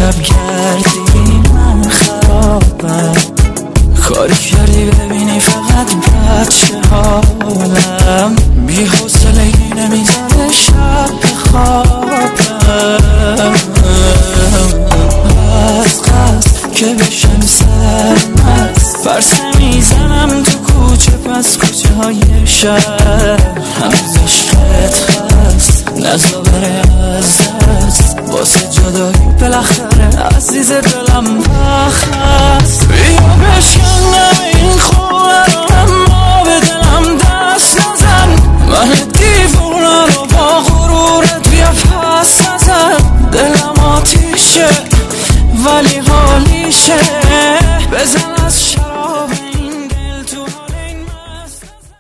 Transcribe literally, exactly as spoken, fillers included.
شب گردی من خرابم، کاری کردی ببینی فقط بد شه حالم، بی حوصلگی نمیذاره شب بخوابم، از قصد که بشم سرمست فرسه میزنم تو کوچه پس کوچه های شهر، هنوز عشقت هست نزا بره از دست، واسه جدایی بالاخره عزیز دلم وقت هست، بیا بشکنم این خونه رو